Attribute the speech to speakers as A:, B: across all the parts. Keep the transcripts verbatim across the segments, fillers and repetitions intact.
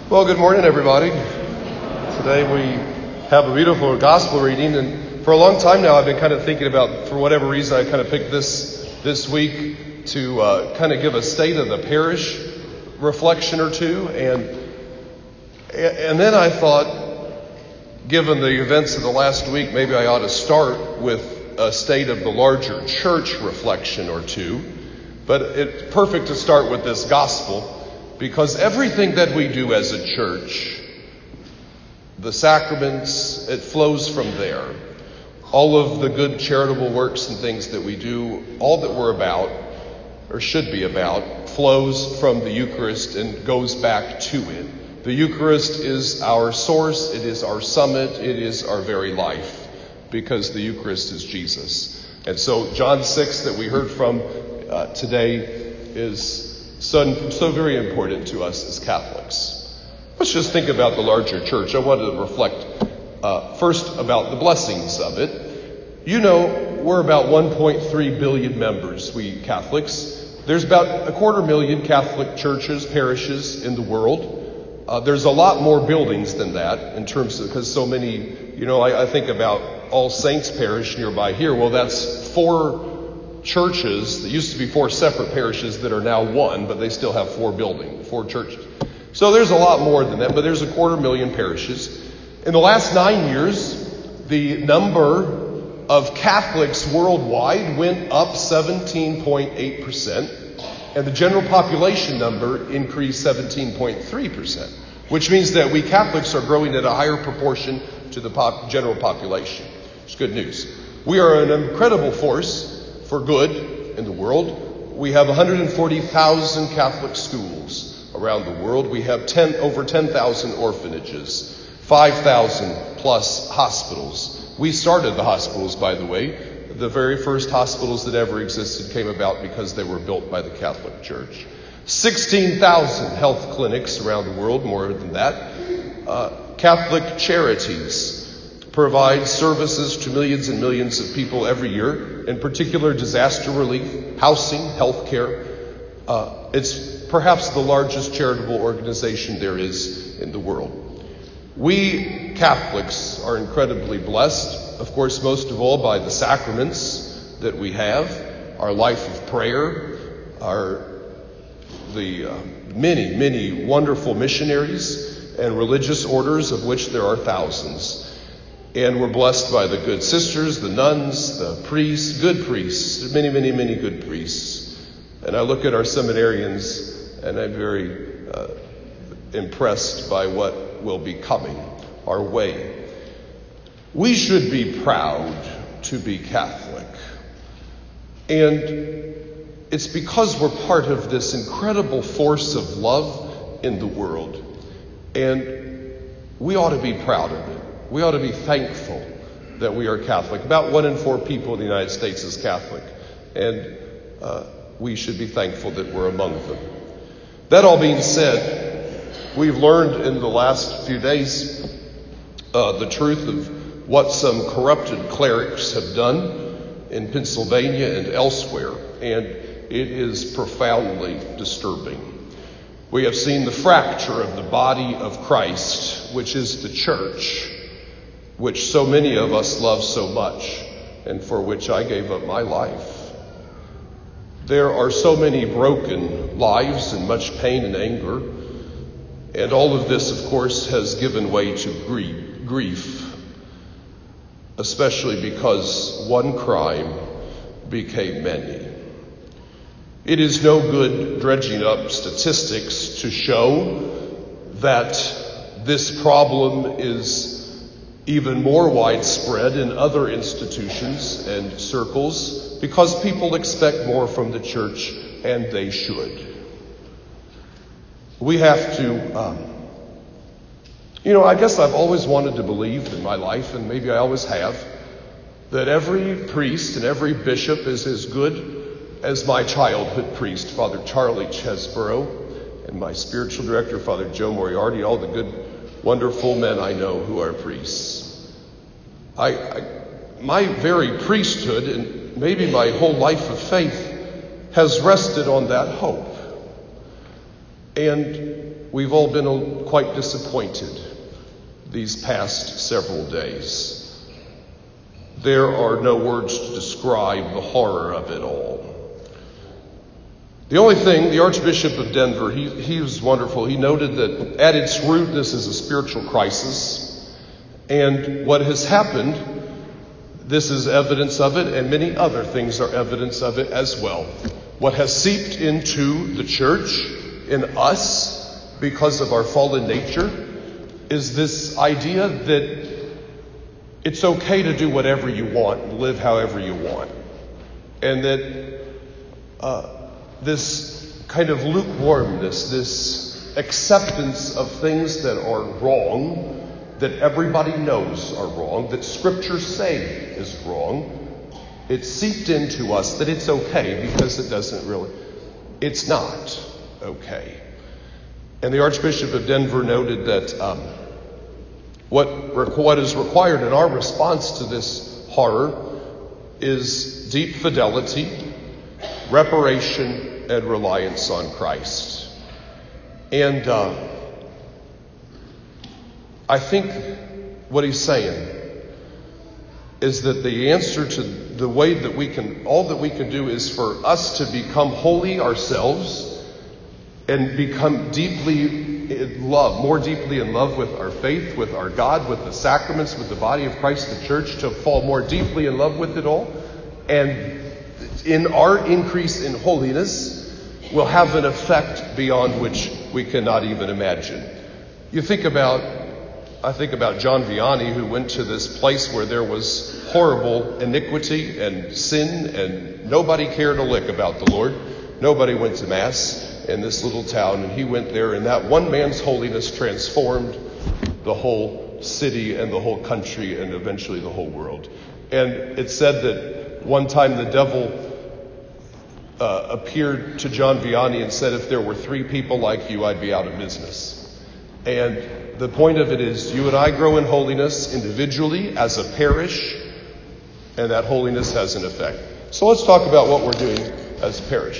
A: Well, good morning, everybody. Today we have a beautiful gospel reading, and for a long time now I've been kind of thinking about, for whatever reason, I kind of picked this this week to uh, kind of give a state of the parish reflection or two, and and then I thought, given the events of the last week, maybe I ought to start with a state of the larger church reflection or two. But it's perfect to start with this gospel, because everything that we do as a church, the sacraments, it flows from there. All of the good charitable works and things that we do, all that we're about, or should be about, flows from the Eucharist and goes back to it. The Eucharist is our source, it is our summit, it is our very life, because the Eucharist is Jesus. And so John six that we heard from uh, today is So, so very important to us as Catholics. Let's just think about the larger church. I wanted to reflect uh, first about the blessings of it. You know, we're about one point three billion members, we Catholics. There's about a quarter million Catholic churches, parishes in the world. Uh, there's a lot more buildings than that in terms of, because so many, you know, I, I think about All Saints Parish nearby here. Well, that's four churches that used to be four separate parishes that are now one, but they still have four buildings, four churches. So there's a lot more than that, but there's a quarter million parishes. In the last nine years, the number of Catholics worldwide went up seventeen point eight percent, and the general population number increased seventeen point three percent, which means that we Catholics are growing at a higher proportion to the pop- general population. It's good news. We are an incredible force for good in the world. We have one hundred forty thousand Catholic schools around the world. We have ten, over ten thousand orphanages, five thousand plus hospitals. We started the hospitals, by the way. The very first hospitals that ever existed came about because they were built by the Catholic Church. sixteen thousand health clinics around the world, more than that. Uh, Catholic charities provide services to millions and millions of people every year, in particular disaster relief, housing, health care. Uh, it's perhaps the largest charitable organization there is in the world. We Catholics are incredibly blessed, of course, most of all by the sacraments that we have, our life of prayer, our the uh, many, many wonderful missionaries and religious orders, of which there are thousands. And we're blessed by the good sisters, the nuns, the priests, good priests, many, many, many good priests. And I look at our seminarians, and I'm very uh, impressed by what will be coming our way. We should be proud to be Catholic. And it's because we're part of this incredible force of love in the world. And we ought to be proud of it. We ought to be thankful that we are Catholic. About one in four people in the United States is Catholic, and uh, we should be thankful that we're among them. That all being said, we've learned in the last few days uh, the truth of what some corrupted clerics have done in Pennsylvania and elsewhere, and it is profoundly disturbing. We have seen the fracture of the body of Christ, which is the church, which so many of us love so much, and for which I gave up my life. There are so many broken lives and much pain and anger, and all of this, of course, has given way to grief, especially because one crime became many. It is no good dredging up statistics to show that this problem is even more widespread in other institutions and circles, because people expect more from the church, and they should. We have to, um, you know, I guess I've always wanted to believe in my life, and maybe I always have, that every priest and every bishop is as good as my childhood priest, Father Charlie Chesborough, and my spiritual director, Father Joe Moriarty, all the good, wonderful men I know who are priests. I, I, my very priesthood and maybe my whole life of faith has rested on that hope. And we've all been quite disappointed these past several days. There are no words to describe the horror of it all. The only thing, the Archbishop of Denver, he, he was wonderful. He noted that at its root, this is a spiritual crisis. And what has happened, this is evidence of it, and many other things are evidence of it as well. What has seeped into the church, in us, because of our fallen nature, is this idea that it's okay to do whatever you want and live however you want. And that uh, this kind of lukewarmness, this acceptance of things that are wrong, that everybody knows are wrong, that scriptures say is wrong, it's seeped into us that it's okay because it doesn't really, it's not okay. And the Archbishop of Denver noted that um, what, what is required in our response to this horror is deep fidelity, reparation, and reliance on Christ. And uh, I think what he's saying is that the answer to the way that we can, all that we can do is for us to become holy ourselves and become deeply in love, more deeply in love with our faith, with our God, with the sacraments, with the body of Christ, the church, to fall more deeply in love with it all. And in our increase in holiness will have an effect beyond which we cannot even imagine. You think about, I think about John Vianney, who went to this place where there was horrible iniquity and sin, and nobody cared a lick about the Lord. Nobody went to Mass in this little town, and he went there, and that one man's holiness transformed the whole city and the whole country and eventually the whole world. And it said that one time the devil uh, appeared to John Vianney and said, if there were three people like you, I'd be out of business. And the point of it is, you and I grow in holiness individually, as a parish, and that holiness has an effect. So let's talk about what we're doing as a parish.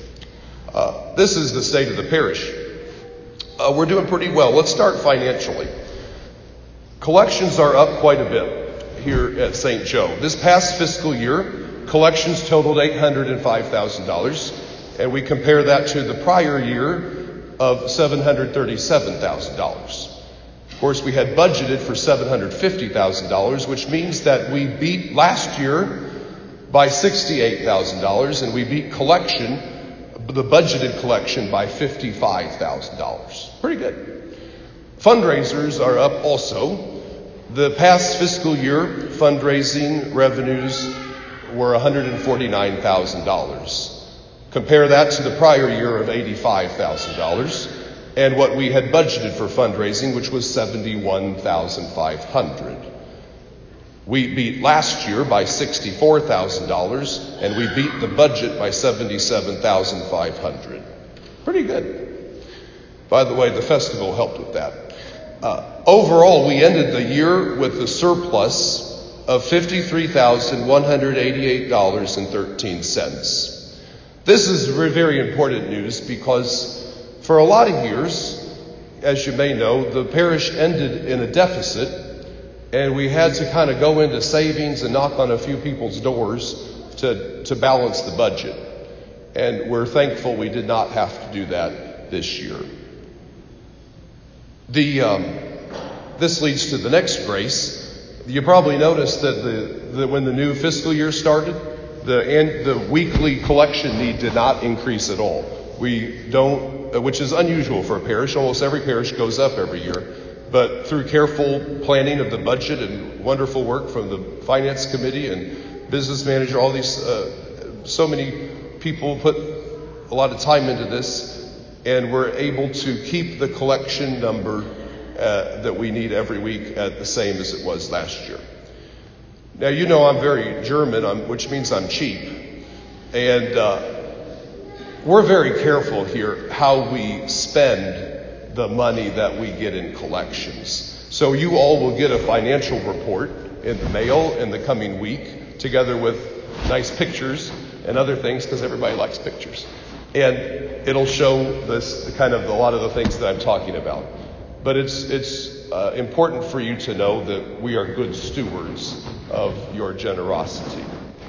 A: Uh, this is the state of the parish. Uh, we're doing pretty well. Let's start financially. Collections are up quite a bit here at Saint Joe. This past fiscal year, collections totaled eight hundred five thousand dollars, and we compare that to the prior year of seven hundred thirty-seven thousand dollars. Of course, we had budgeted for seven hundred fifty thousand dollars, which means that we beat last year by sixty-eight thousand dollars, and we beat collection, the budgeted collection, by fifty-five thousand dollars. Pretty good. Fundraisers are up also. The past fiscal year, fundraising revenues were one hundred forty-nine thousand dollars. Compare that to the prior year of eighty-five thousand dollars, and what we had budgeted for fundraising, which was seventy-one thousand five hundred dollars. We beat last year by sixty-four thousand dollars, and we beat the budget by seventy-seven thousand five hundred dollars. Pretty good. By the way, the festival helped with that. Uh, overall, we ended the year with a surplus of fifty-three thousand one hundred eighty-eight dollars and thirteen cents. This is very important news because for a lot of years, as you may know, the parish ended in a deficit, and we had to kind of go into savings and knock on a few people's doors to, to balance the budget. And we're thankful we did not have to do that this year. The um, this leads to the next grace. You probably noticed that the, the when the new fiscal year started, the and the weekly collection need did not increase at all. We don't, which is unusual for a parish. Almost every parish goes up every year. But through careful planning of the budget and wonderful work from the finance committee and business manager, all these, uh, so many people put a lot of time into this, and we're able to keep the collection number uh, that we need every week at the same as it was last year. Now, you know I'm very German, I'm, which means I'm cheap. And uh, we're very careful here how we spend the money that we get in collections. So you all will get a financial report in the mail in the coming week, together with nice pictures and other things, because everybody likes pictures. And it'll show this kind of a lot of the things that I'm talking about. But it's it's uh, important for you to know that we are good stewards of your generosity.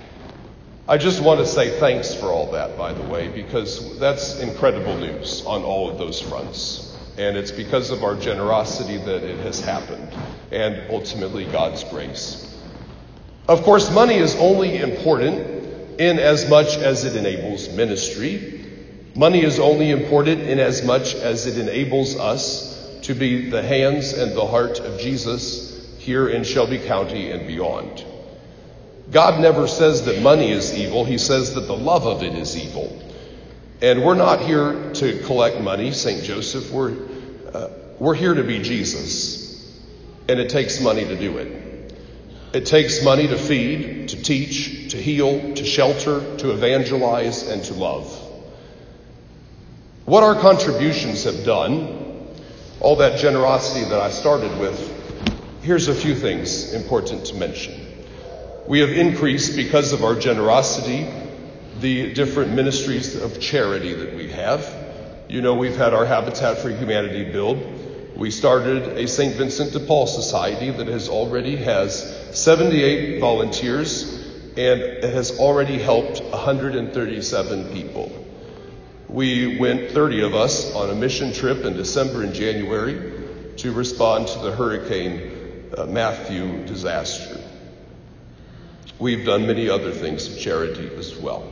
A: I just want to say thanks for all that, by the way, because that's incredible news on all of those fronts. And it's because of our generosity that it has happened, and ultimately God's grace. Of course, money is only important in as much as it enables ministry. Money is only important in as much as it enables us to be the hands and the heart of Jesus here in Shelby County and beyond. God never says that money is evil. He says that the love of it is evil. And we're not here to collect money, Saint Joseph. We're, uh, we're here to be Jesus. And it takes money to do it. It takes money to feed, to teach, to heal, to shelter, to evangelize, and to love. What our contributions have done, all that generosity that I started with, here's a few things important to mention. We have increased, because of our generosity, the different ministries of charity that we have. You know, we've had our Habitat for Humanity build. We started a Saint Vincent de Paul Society that has already has seventy-eight volunteers, and it has already helped one hundred thirty-seven people. We went, thirty of us, on a mission trip in December and January to respond to the Hurricane uh, Matthew disaster. We've done many other things of charity as well.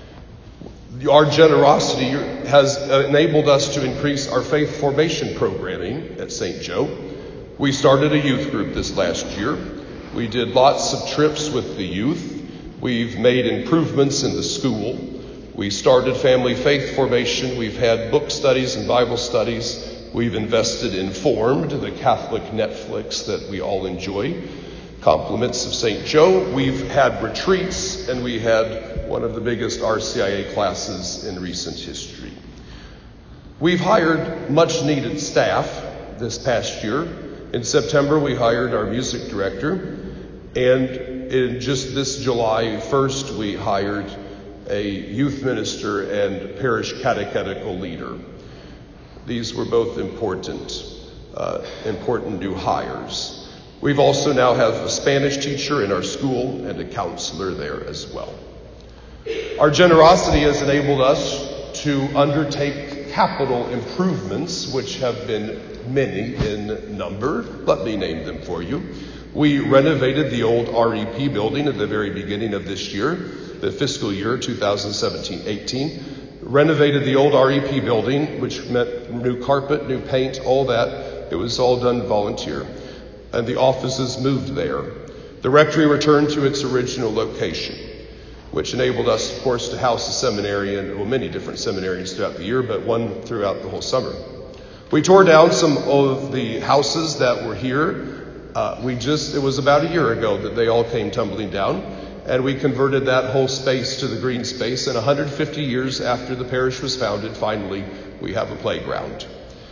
A: Our generosity has enabled us to increase our faith formation programming at Saint Joe. We started a youth group this last year. We did lots of trips with the youth. We've made improvements in the school. We started family faith formation. We've had book studies and Bible studies. We've invested in Formed, the Catholic Netflix that we all enjoy. Compliments of Saint Joe. We've had retreats, and we had one of the biggest R C I A classes in recent history. We've hired much needed staff this past year. In September, we hired our music director, and in just this July first, we hired a youth minister and parish catechetical leader. These were both important, uh, important new hires. We've also now have a Spanish teacher in our school and a counselor there as well. Our generosity has enabled us to undertake capital improvements, which have been many in number. Let me name them for you. We renovated the old R E P building at the very beginning of this year, the fiscal year two thousand seventeen eighteen. Renovated the old R E P building, which meant new carpet, new paint, all that. It was all done volunteer. And the offices moved there. The rectory returned to its original location, which enabled us, of course, to house a seminary, and well, many different seminaries throughout the year, but one throughout the whole summer. We tore down some of the houses that were here. Uh, we just, it was about a year ago that they all came tumbling down, and we converted that whole space to the green space. And one hundred fifty years after the parish was founded, finally, we have a playground.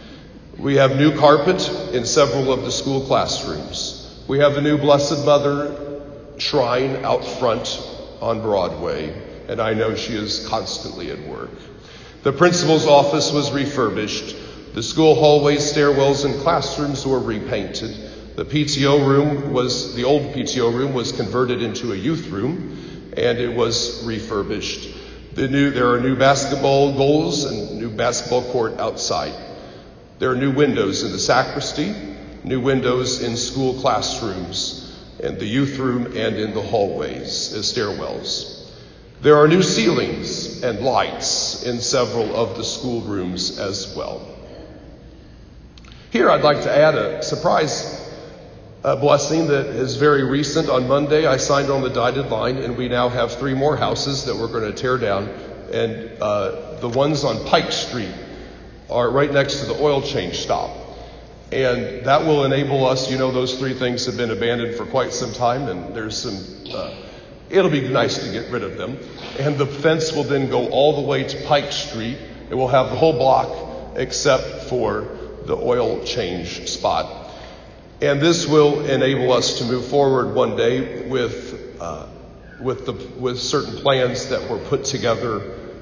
A: We have new carpet in several of the school classrooms. We have a new Blessed Mother shrine out front on Broadway, and I know she is constantly at work. The principal's office was refurbished. The school hallways, stairwells, and classrooms were repainted. The P T O room was, the old P T O room was converted into a youth room, and it was refurbished. The new, there are new basketball goals and new basketball court outside. There are new windows in the sacristy, new windows in school classrooms, in the youth room, and in the hallways as stairwells. There are new ceilings and lights in several of the school rooms as well. Here I'd like to add a surprise uh, blessing that is very recent. On Monday, I signed on the dotted line, and we now have three more houses that we're going to tear down. And uh, the ones on Pike Street are right next to the oil change stop. And that will enable us, you know, those three things have been abandoned for quite some time, and there's some, uh, it'll be nice to get rid of them. And the fence will then go all the way to Pike Street. It will have the whole block except for the oil change spot. And this will enable us to move forward one day with, uh, with the, with certain plans that were put together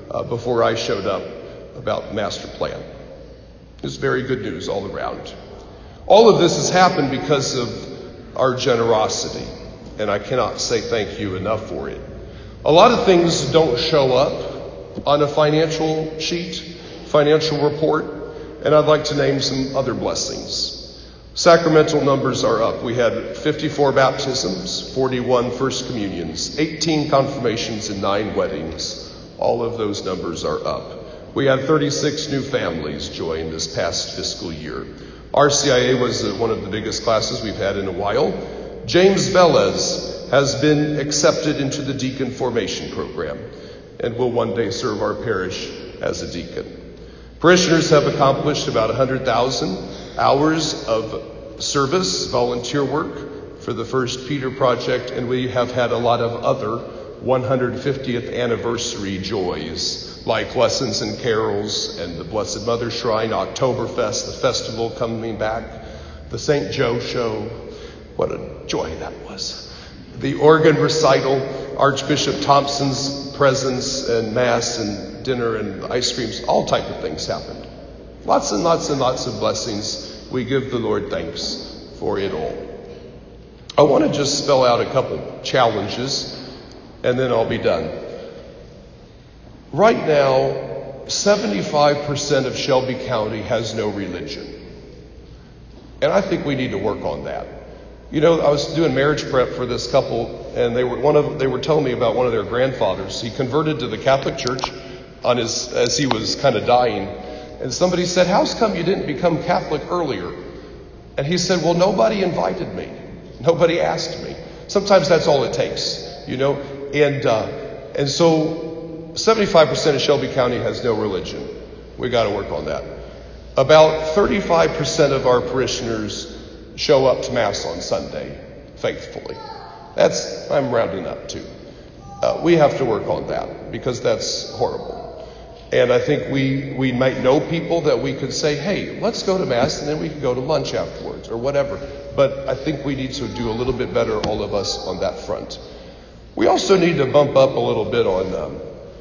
A: uh, before I showed up about master plan. It's very good news all around. All of this has happened because of our generosity, and I cannot say thank you enough for it. A lot of things don't show up on a financial sheet, financial report, and I'd like to name some other blessings. Sacramental numbers are up. We had fifty-four baptisms, forty-one First Communions, eighteen confirmations, and nine weddings. All of those numbers are up. We had thirty-six new families join this past fiscal year. R C I A was one of the biggest classes we've had in a while. James Velez has been accepted into the deacon formation program and will one day serve our parish as a deacon. Parishioners have accomplished about one hundred thousand hours of service, volunteer work for the First Peter Project, and we have had a lot of other one hundred fiftieth anniversary joys, like Lessons and Carols and the Blessed Mother Shrine, Oktoberfest, the festival coming back, the Saint Joe Show. What a joy that was. The organ recital, Archbishop Thompson's presence and mass and dinner and ice creams, all type of things happened. Lots and lots and lots of blessings. We give the Lord thanks for it all. I want to just spell out a couple challenges and then I'll be done. Right now, seventy-five percent of Shelby County has no religion. And I think we need to work on that. You know, I was doing marriage prep for this couple, and they were one of they were telling me about one of their grandfathers. He converted to the Catholic Church on his as he was kind of dying. And somebody said, "How come you didn't become Catholic earlier?" And he said, "Well, nobody invited me. Nobody asked me." Sometimes that's all it takes, you know. And uh, and so seventy-five percent of Shelby County has no religion. We got to work on that. About thirty-five percent of our parishioners show up to Mass on Sunday faithfully. That's, I'm rounding up too. Uh, we have to work on that because that's horrible. And I think we, we might know people that we could say, hey, let's go to Mass and then we can go to lunch afterwards or whatever. But I think we need to do a little bit better, all of us, on that front. We also need to bump up a little bit on, um,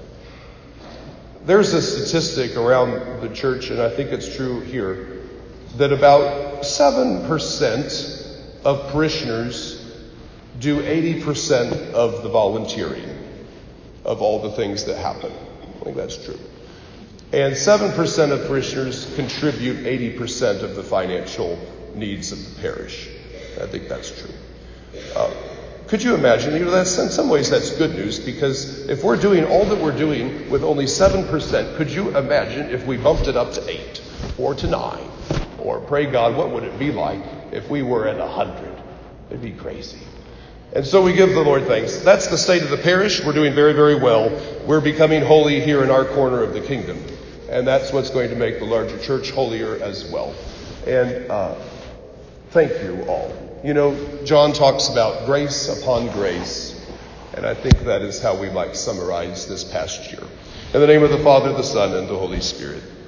A: there's a statistic around the church, and I think it's true here, that about seven percent of parishioners do eighty percent of the volunteering of all the things that happen. I think that's true. And seven percent of parishioners contribute eighty percent of the financial needs of the parish. I think that's true. Uh, could you imagine? You know, that's, in some ways that's good news, because if we're doing all that we're doing with only seven percent, could you imagine if we bumped it up to eight or to nine? Or pray God, what would it be like if we were at one hundred? It'd be crazy. And so we give the Lord thanks. That's the state of the parish. We're doing very, very well. We're becoming holy here in our corner of the kingdom. And that's what's going to make the larger church holier as well. And uh, thank you all. You know, John talks about grace upon grace. And I think that is how we might summarize this past year. In the name of the Father, the Son, and the Holy Spirit.